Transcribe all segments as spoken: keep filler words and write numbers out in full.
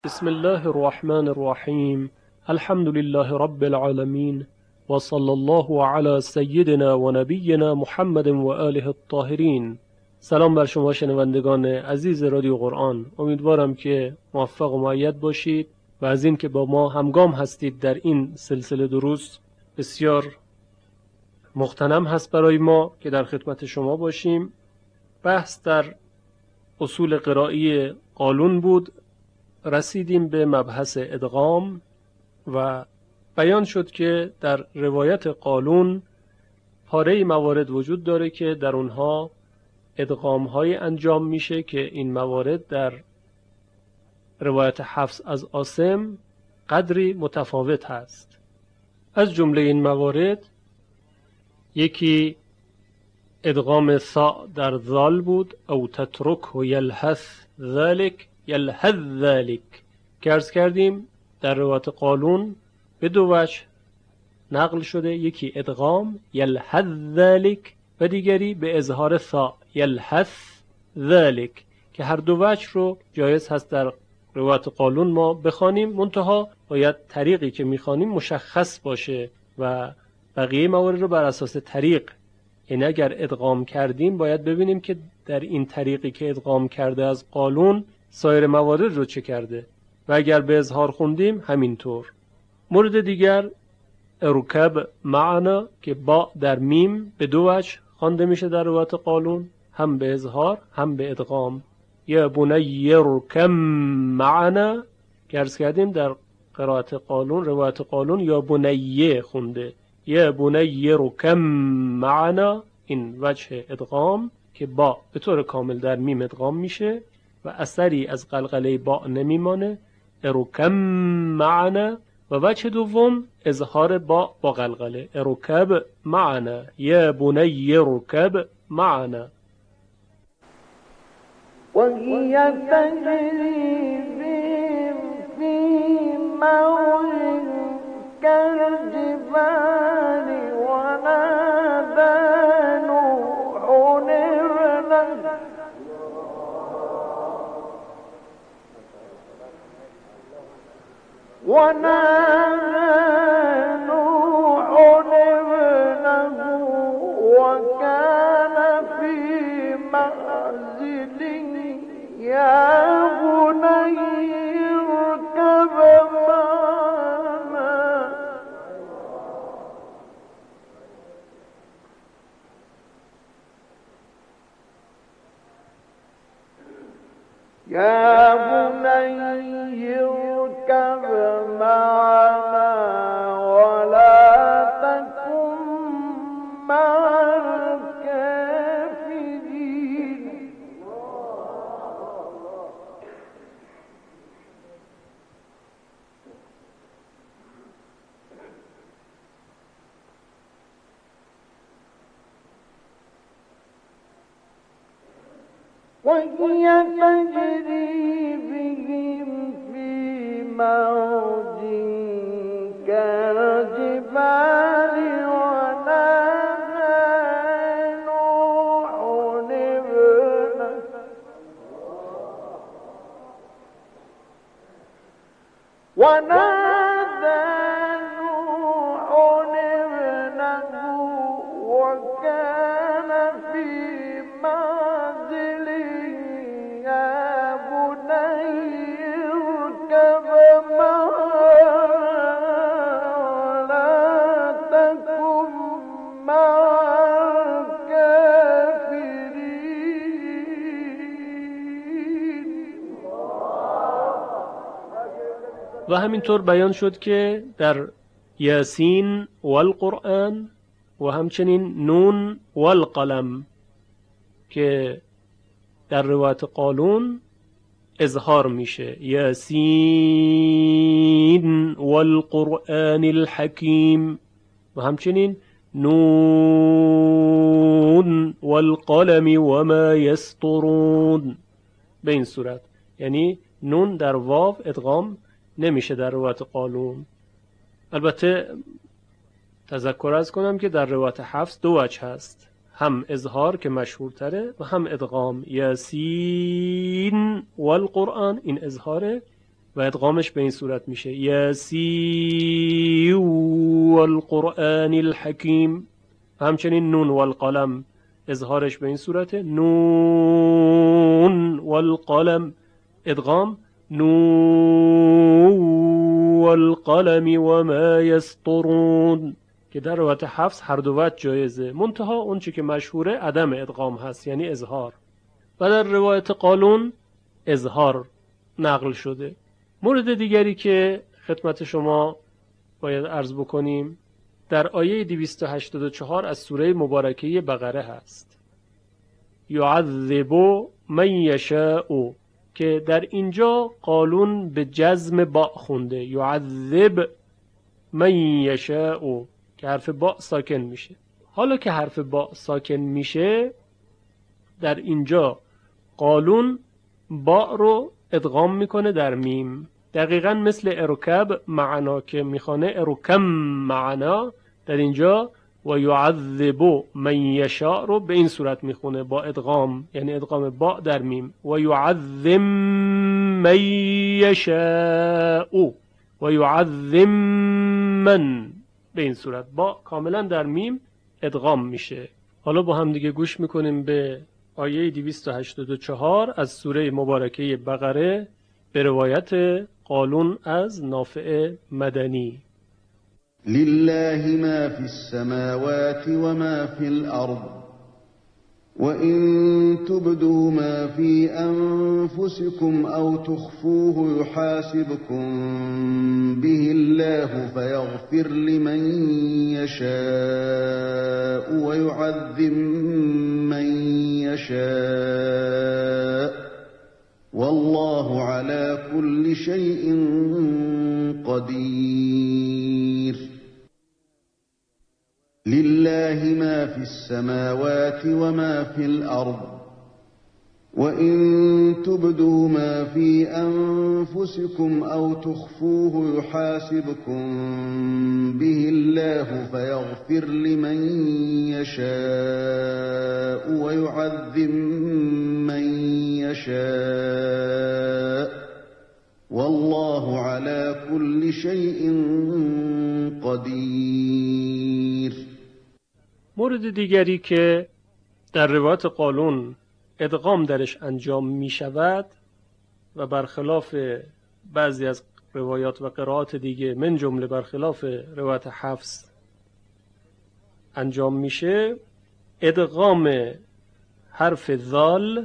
بسم الله الرحمن الرحیم. الحمد لله رب العالمین و صلی الله علی سیدنا و نبینا محمد و آله الطاهرین. سلام بر شما شنوندگان عزیز رادیو قرآن. امیدوارم که موفق و مؤید باشید و از این که با ما همگام هستید در این سلسله دروس بسیار مغتنم هست برای ما که در خدمت شما باشیم. بحث در اصول قرایی قالون بود. رسیدیم به مبحث ادغام و بیان شد که در روایت قالون پاره موارد وجود داره که در اونها ادغام های انجام میشه که این موارد در روایت حفص از عاصم قدری متفاوت هست. از جمله این موارد یکی ادغام ثاء در ذال بود، او تترک و یلحث ذلک یلحظ ذلک که عرض کردیم در روایت قالون به دو وجه نقل شده، یکی ادغام یلحظ ذلک و دیگری به اظهار ثاء یلحث ذلک که هر دو وجه رو جایز هست در روایت قالون ما بخوانیم، منتها باید طریقی که میخوانیم مشخص باشه و بقیه موارد رو بر اساس طریق، یعنی اگر ادغام کردیم باید ببینیم که در این طریقی که ادغام کرده از قالون سایر موارد رو چه کرده و اگر به اظهار خوندیم همینطور. مورد دیگر ارکب معنا که با در میم به دو وجه خوانده میشه در روایت قالون، هم به اظهار هم به ادغام. یا بنی ارکب معنا که عرض کردیم در قرائت قالون روایت قالون یا بنیه خونده، یا بنی ارکب معنا این وجه ادغام که با به طور کامل در میم ادغام میشه و اثری از قلقله با نمیمانه، ارکب معنا. و وجه دوم اظهار با با قلقله، ارکب معنا یا بنی ارکب معنا. وهي تجري بهم في موج كالجبال ونادى نوح ابنه ونادى نوح ابنه وكان في معزل يا بني اركب معنا يا بني اركب معنا ولا تكن مع الكافرين. وهي تجري بهم في موج كالجبال ونادى نوح ابنه ونادى نوح ابنه وكان في معزل يا بني اركب معنا ولا تكن مع الكافرين. و همینطور بیان شد که در یاسین والقرآن و همچنین نون والقلم که در روایت قالون اظهار میشه، یاسین والقرآن الحکیم و همچنین نون والقلم وما یسطرون. به این صورت یعنی نون در واو ادغام نمیشه در روایت قالون. البته تذکر از کنم که در روایت حفص دو وجه هست، هم اظهار که مشهورتره و هم ادغام. یاسین والقرآن این اظهاره و ادغامش به این صورت میشه یاسی والقرآن الحکیم. همچنین نون والقلم اظهارش به این صورت نون والقلم، ادغام نون والقلم و ما یسطرون که در روایت حفص هر دو وجه جایزه، منتها اون چی که مشهوره عدم ادغام هست، یعنی اظهار. و در روایت قالون اظهار نقل شده. مورد دیگری که خدمت شما باید عرض بکنیم در آیه دویست و هشتاد و چهار از سوره مبارکه بقره هست، یعذب من یشاء، که در اینجا قالون به جزم با خونده، یعذب من یشاء، که حرف با ساکن میشه. حالا که حرف با ساکن میشه در اینجا قالون با رو ادغام میکنه در میم، دقیقا مثل ارکب معنا که میخوانه ارکم معنا، در اینجا و یعذب من یشاء رو به این صورت میخونه با ادغام، یعنی ادغام با در میم، و یعذب من یشاء و یعذب من، به این صورت با کاملا در میم ادغام میشه. حالا با هم دیگه گوش میکنیم به آیه دویست و هشتاد و چهار از سوره مبارکه بقره به روایت قالون از نافع مدنی. لله ما في السماوات وما في الأرض وإن تبدوا ما في أنفسكم أو تخفوه يحاسبكم به الله فيغفر لمن يشاء ويعذب من يشاء والله على كل شيء قدير. لله ما في السماوات وما في الأرض وإن تبدوا ما في أنفسكم أو تخفوه يحاسبكم به الله فيغفر لمن يشاء ويعذب من يشاء والله على كل شيء قدير. مورد دیگری که در روایت قالون ادغام درش انجام می شود و برخلاف بعضی از روایات و قرائات دیگه من جمله برخلاف روایت حفص انجام میشه، ادغام حرف ذال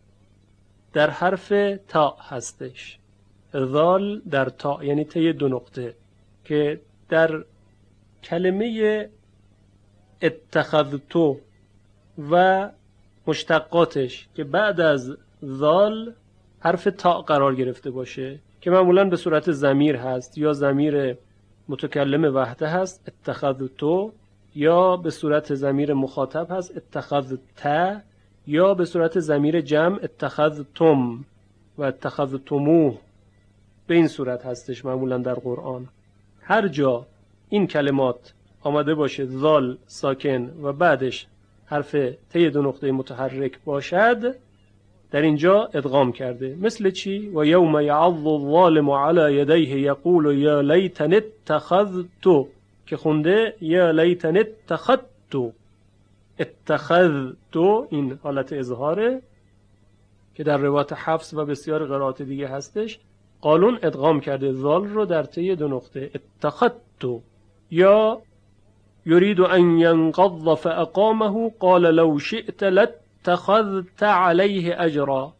در حرف تا هستش. ذال در تا یعنی ته دو نقطه، که در کلمه اتخذتو و مشتقاتش که بعد از ذال حرف تا قرار گرفته باشه که معمولا به صورت ضمیر هست یا ضمیر متکلم وحده هست اتخذتو، یا به صورت ضمیر مخاطب هست اتخذت، یا به صورت ضمیر جمع اتخذتم و اتخذتموه. به این صورت هستش معمولا در قرآن. هر جا این کلمات آمده باشه ذال ساکن و بعدش حرف ته دو نقطه متحرک باشد، در اینجا ادغام کرده. مثل چی؟ و یوم یعض الظالم علی یدیه یقول یا لیتنی اتخذت، که خونده یا لیتنی اتخذت، اتخذت این حالت اظهاره که در روایت حفص و بسیار قرائات دیگه هستش. قالون ادغام کرده ذال رو در ته دو نقطه اتخذت. یا یرید ان ینقض فاقامه قال لو شئت لاتخذت علیه اجرا،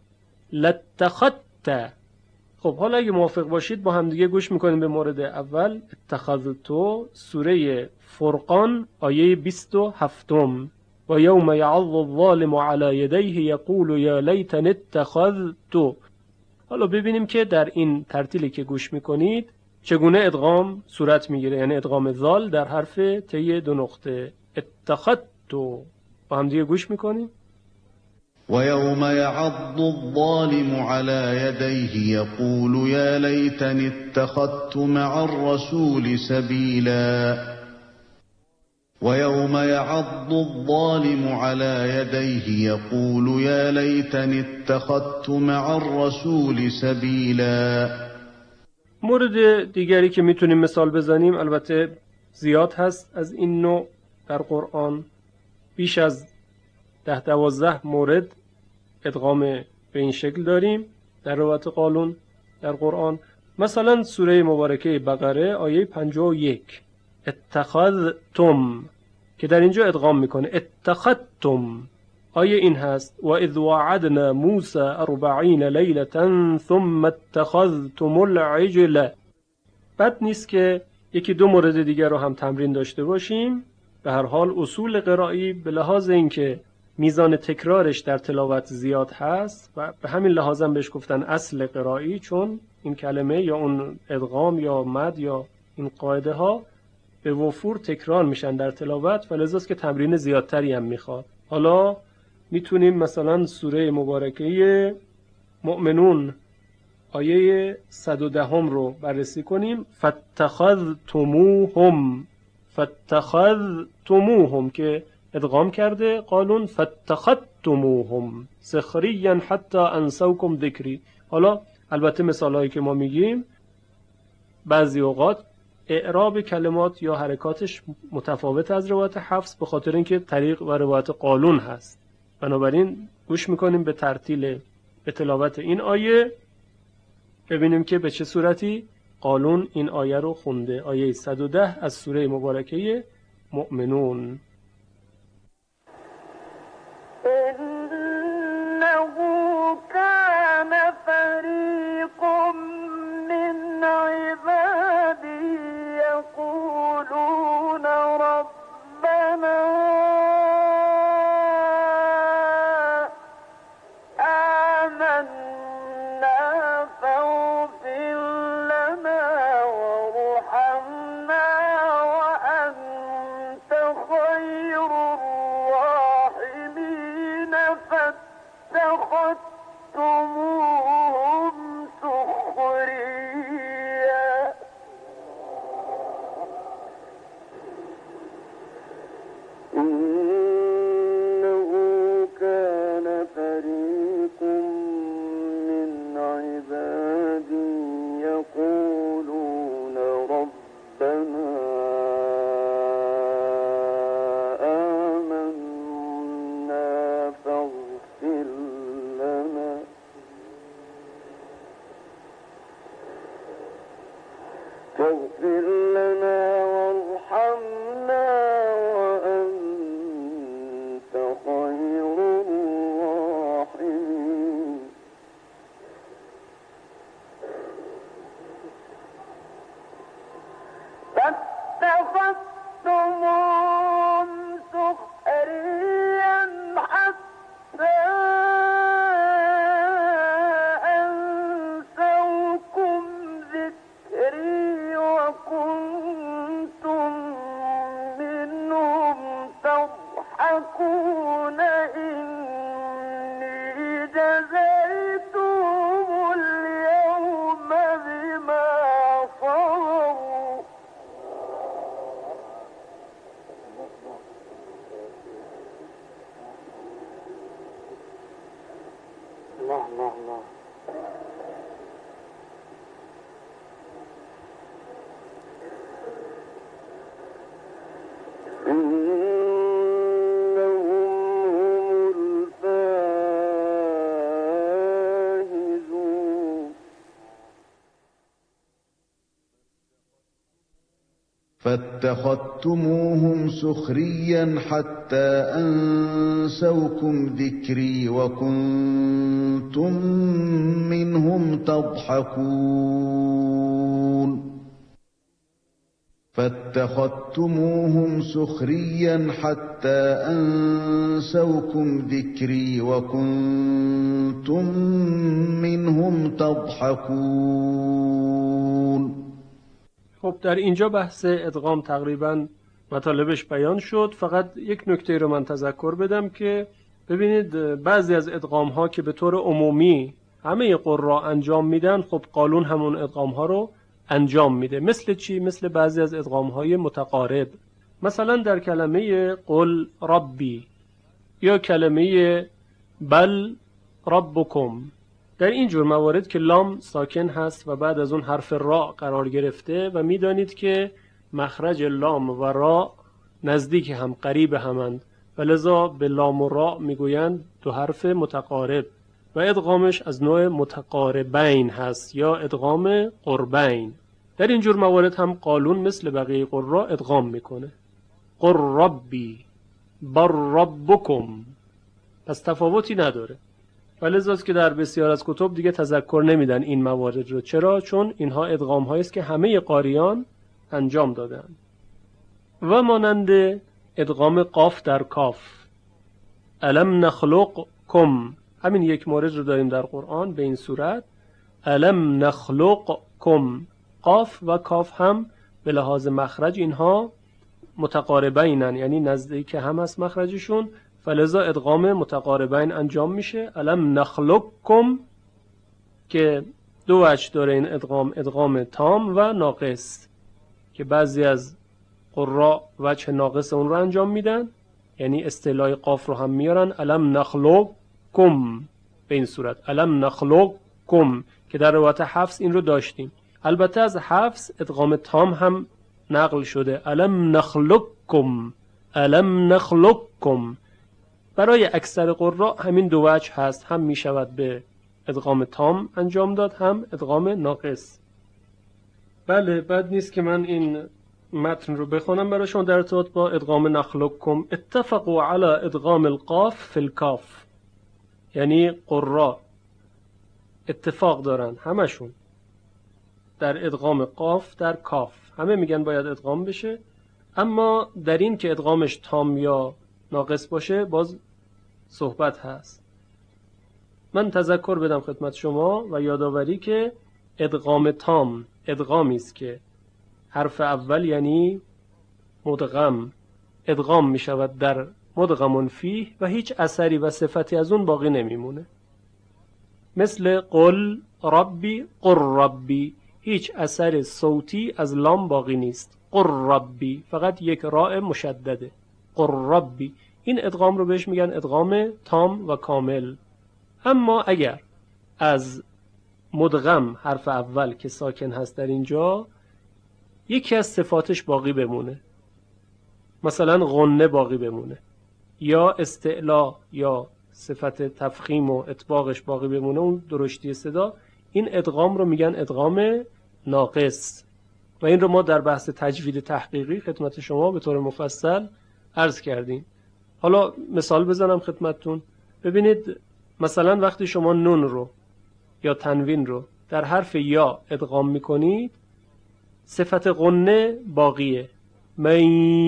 لاتخذت. خب حالا اگه موافق باشید با هم دیگه گوش میکنیم به مورد اول، اتخذتو، سوره فرقان آیه بیست و هفت. و یوم یعض الظالم علی یدیه یقول یا لیتنی اتخذت. حالا ببینیم که در این ترتیلی که گوش میکنید چگونه ادغام صورت میگیره، یعنی ادغام ذال در حرف ته دو نقطه اتخذت. با هم دیگه گوش میکنیم. ويوم يعض الظالم على يديه يقول يا ليتني اتخذت مع الرسول سبيلا. ويوم يعض الظالم على يديه يقول يا ليتني اتخذت مع الرسول سبيلا. مورد دیگری که میتونیم مثال بزنیم، البته زیاد هست از این نوع در قرآن، بیش از ده دوازده مورد ادغام به این شکل داریم در روایت قالون در قرآن. مثلا سوره مبارکه بقره آیه پنجاه و یک، اتخذتم، که در اینجا ادغام میکنه اتخذتم. آیه این هست و اذ وعدنا موسی اربعین لیلة ثم اتخذتم العجل. بد نیست که یکی دو مورد دیگر رو هم تمرین داشته باشیم. به هر حال اصول قرایی به لحاظ اینکه میزان تکرارش در تلاوت زیاد هست و به همین لحاظ هم بهش گفتن اصل قرایی، چون این کلمه یا اون ادغام یا مد یا این قاعده ها به وفور تکرار میشن در تلاوت و لذاست که تمرین زیادتری هم میخواد. حالا میتونیم مثلا سوره مبارکه مؤمنون آیه صد و ده هم رو بررسی کنیم. فاتخذتموهم، فاتخذتموهم که ادغام کرده قالون فاتخذتموهم سخریا حتی انسوکم ذکری. حالا البته مثال هایی که ما میگیم بعضی اوقات اعراب کلمات یا حرکاتش متفاوت از روایت حفص به خاطر اینکه طریق و روایت قالون هست. بنابراین گوش میکنیم به ترتیل به تلاوت این آیه، ببینیم که به چه صورتی قالون این آیه رو خونده. آیه صد و ده از سوره مبارکه مؤمنون. إنه كان فريق من عبادي يقولون ربنا آمنا فاغفر لنا وارحمنا وأنت خير الراحمين فاتخذتموهم سخريا. إنه كان فريق من عبادي يقولون ربنا آمنا فاغفر لنا فاغفر لنا وارحمنا وأنت خير الراحمين. فاتخذتموهم سخريا حتى أنسوكم ذكري وكنتم منهم تضحكون. إني جزيتهم اليوم بما صبروا. الله الله الله. إنهم هم الفائزون. فاتخذتموهم سخريا حتى أنسوكم ذكري وكنتم منهم تضحكون. فاتخذتموهم سخريا حتى أنسوكم ذكري وكنتم منهم تضحكون. خب در اینجا بحث ادغام تقریبا مطالبش بیان شد. فقط یک نکته رو من تذکر بدم که ببینید بعضی از ادغام ها که به طور عمومی همه قرا انجام میدن، خب قالون همون ادغام ها رو انجام میده. مثل چی؟ مثل بعضی از ادغام های متقارب، مثلا در کلمه قل ربی یا کلمه بل ربکم در این جور موارد که لام ساکن هست و بعد از اون حرف را قرار گرفته و میدانید که مخرج لام و را نزدیک هم، قریب همند و لذا به لام و را میگویند دو حرف متقارب و ادغامش از نوع متقاربین هست یا ادغام قربین. در این جور موارد هم قالون مثل بقیه قرا ادغام میکنه. قر ربی بر ربکم، پس تفاوتی نداره و لذاست که در بسیار از کتب دیگه تذکر نمیدن این موارد رو. چرا؟ چون اینها ادغام هایی است که همه قاریان انجام دادن. و مانند ادغام قاف در کاف، الم نخلقکم، همین یک مورد رو داریم در قرآن به این صورت، الم نخلقکم. قاف و کاف هم به لحاظ مخرج اینها متقاربینن، یعنی نزدیک هم هست مخرجشون، فلذا ادغام متقاربین انجام میشه. الم نخلقکم که دو وجه داره این ادغام، ادغام تام و ناقص که بعضی از قراء وجه ناقص اون رو انجام میدن، یعنی اصطلاح قاف رو هم میارن الم نخلقکم به این صورت، الم نخلقکم که در روایت حفص این رو داشتیم. البته از حفص ادغام تام هم نقل شده، الم نخلقکم الم نخلقکم. برای اکثر قراء همین دو وجه هست، هم می شود به ادغام تام انجام داد هم ادغام ناقص. بله، بد نیست که من این متن رو بخونم برای شما در ارتباط با ادغام نخلقکم. اتفقوا علی ادغام القاف فی الکاف، یعنی قراء اتفاق دارن همشون در ادغام قاف در کاف، همه میگن باید ادغام بشه، اما در این که ادغامش تام یا ناقص باشه باز صحبت هست. من تذکر بدم خدمت شما و یادآوری که ادغام تام ادغامی است که حرف اول یعنی مدغم ادغام می شود در مدغم فیه و هیچ اثری و صفتی از اون باقی نمیمونه. مثل قل ربی قر ربی، هیچ اثر صوتی از لام باقی نیست. قر ربی فقط یک راء مشدده، قر ربی. این ادغام رو بهش میگن ادغام تام و کامل. اما اگر از مدغم حرف اول که ساکن هست در اینجا یکی از صفاتش باقی بمونه، مثلا غنه باقی بمونه یا استعلا یا صفت تفخیم و اطباقش باقی بمونه، اون درشتی صدا، این ادغام رو میگن ادغام ناقص و این رو ما در بحث تجوید تحقیقی خدمت شما به طور مفصل عرض کردیم. حالا مثال بزنم خدمتتون. ببینید مثلا وقتی شما نون رو یا تنوین رو در حرف یا ادغام میکنید، صفت غنه باقیه، من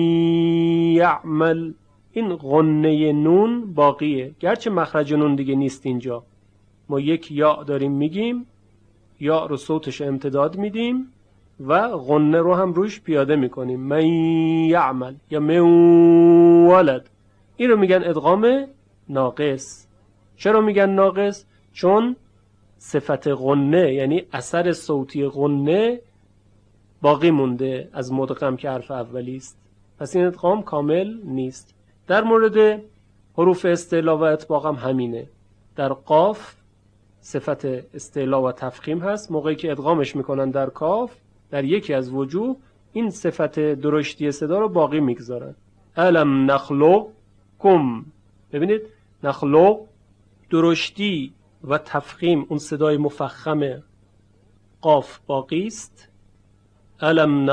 یعمل، این غنه نون باقیه، گرچه مخرج نون دیگه نیست اینجا، ما یک یا داریم میگیم، یا رو صوتش امتداد میدیم و غنه رو هم روش پیاده میکنیم، من یعمل یا من ولد. این رو میگن ادغام ناقص. چرا میگن ناقص؟ چون صفت غنه یعنی اثر صوتی غنه باقی مونده از مدغم که حرف اولی است، پس این ادغام کامل نیست. در مورد حروف استعلا و اطباق هم همینه. در قاف صفت استعلا و تفخیم هست، موقعی که ادغامش میکنن در کاف در یکی از وجوه این صفت درشتی صدا رو باقی میگذارن. الم نخلقکم، ببینید نخلق درشتی و تفخیم اون صدای مفخم قاف باقی است، الم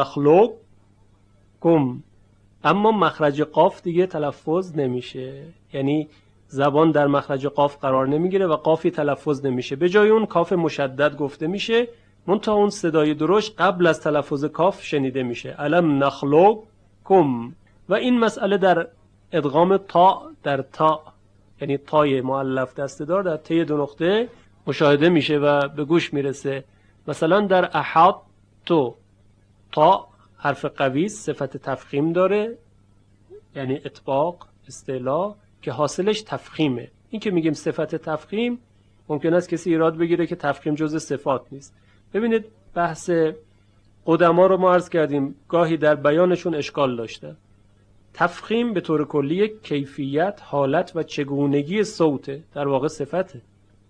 نخلقکم، اما مخرج قاف دیگه تلفظ نمیشه، یعنی زبان در مخرج قاف قرار نمیگیره و قافی تلفظ نمیشه، به جای اون کاف مشدد گفته میشه، منتها اون صدای درشت قبل از تلفظ کاف شنیده میشه، الم نخلقکم. و این مسئله در ادغام تا در تا، یعنی تای مؤلف دسته‌دار در ته دو نقطه مشاهده میشه و به گوش میرسه. مثلا در احاط تو تا حرف قوی صفت تفخیم داره، یعنی اطباق استعلا که حاصلش تفخیمه. این که میگیم صفت تفخیم ممکن است کسی ایراد بگیره که تفخیم جزء صفات نیست. ببینید بحث قدما رو ما عرض کردیم، گاهی در بیانشون اشکال داشته. تفخیم به طور کلی کیفیت، حالت و چگونگی صوته، در واقع صفته.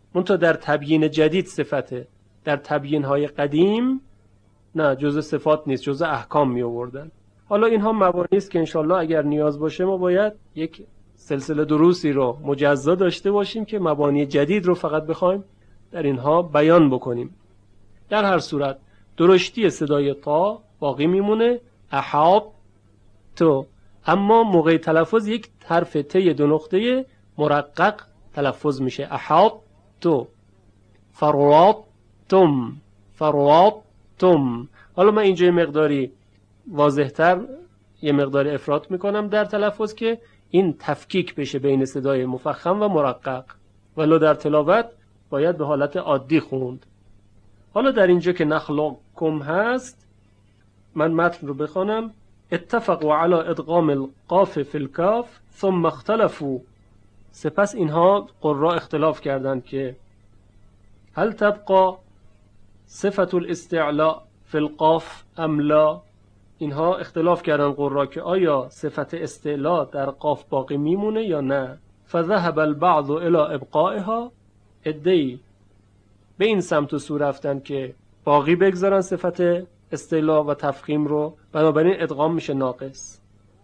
منتها در تبیین جدید صفته، در تبیین های قدیم نه، جزء صفات نیست، جزء احکام می آوردن. حالا اینها مبانی است که انشالله اگر نیاز باشه ما باید یک سلسله دروسی رو مجزا داشته باشیم که مبانی جدید رو فقط بخوایم در اینها بیان بکنیم. در هر صورت درشتی صدای تا باقی میمونه، احاط تو، اما موقع تلفظ یک حرف ت دو نقطه مرقق تلفظ میشه، احاط تو، فروات تم، فروات تم. حالا من اینجا یه مقداری واضحتر یه مقداری افراط میکنم در تلفظ که این تفکیک بشه بین صدای مفخم و مرقق، ولو در تلاوت باید به حالت عادی خوند. حالا در اینجا که نخلقکم هست، من متن رو بخوانم. اتفقوا علی ادغام القاف فی الکاف ثم اختلفوا. سپس اینها قراء اختلاف کردند که هل تبقى صفت الاستعلاء فی القاف ام لا. اینها اختلاف کردن قراء که آیا صفت استعلاء در قاف باقی میمونه یا نه. فذهب البعض الى ابقائها. ادعی به این سمت و سو رفتن که باقی بگذارن صفت استعلاء و تفخیم رو، بنابراین ادغام میشه ناقص.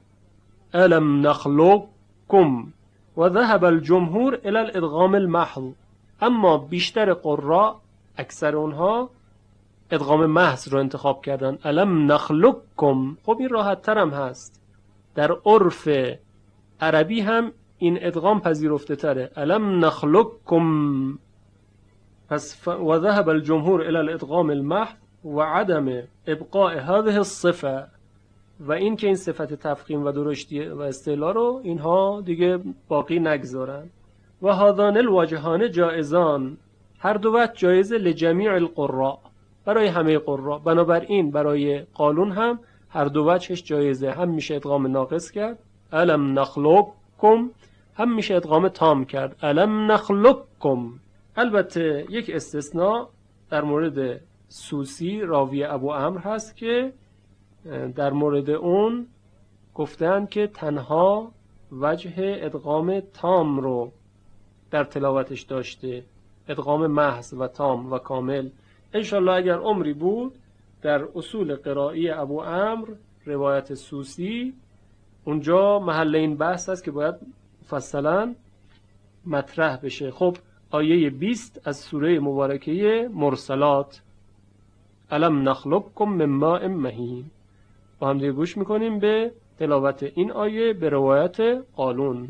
الم نخلقکم. و ذهب الجمهور الى الادغام المحض. اما بیشتر قراء، اکثر اونها ادغام محض رو انتخاب کردن. الم نخلقکم. خب این راحت ترم هست، در عرف عربی هم این ادغام پذیرفته تره. الم نخلقکم. پس ف... و ذهب الجمهور الى الادغام المحض و عدم ابقاء هذه الصفه. و این که این صفت تفخیم و درشتی و استعلاء رو اینها دیگه باقی نگذارن. و هذان الوجهان جائزان. هر دو وجه جایزه لجمیع القراء، برای همه قراء. بنابراین برای قالون هم هر دو وجهش جایزه، هم میشه ادغام ناقص کرد الم نخلقکم، هم میشه ادغام تام کرد الم نخلقکم. البته یک استثناء در مورد سوسی راوی ابو عمرو هست که در مورد اون گفتن که تنها وجه ادغام تام رو در تلاوتش داشته، ادغام محض و تام و کامل. انشالله اگر عمری بود در اصول قرائی ابو عمرو روایت سوسی اونجا محل این بحث است که باید مفصلا مطرح بشه. خب آیه بیست از سوره مبارکه مرسلات، الم نخلقکم من ماء مهین. با هم دیگه گوش میکنیم به تلاوت این آیه به روایت قالون.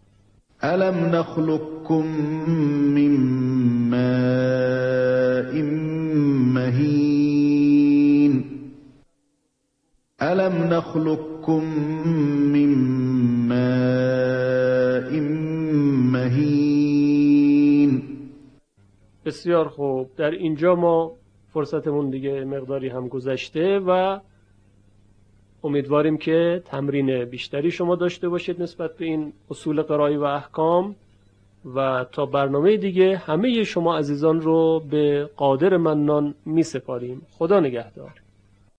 الم نخلقکم من ماء مهین. الم نخلقکم من ماء مهین. بسیار خوب. در اینجا ما فرصتمون دیگه مقداری هم گذشته و امیدواریم که تمرین بیشتری شما داشته باشید نسبت به این اصول قرائی و احکام، و تا برنامه دیگه همه شما عزیزان رو به قادر منان می سپاریم. خدا نگهدار.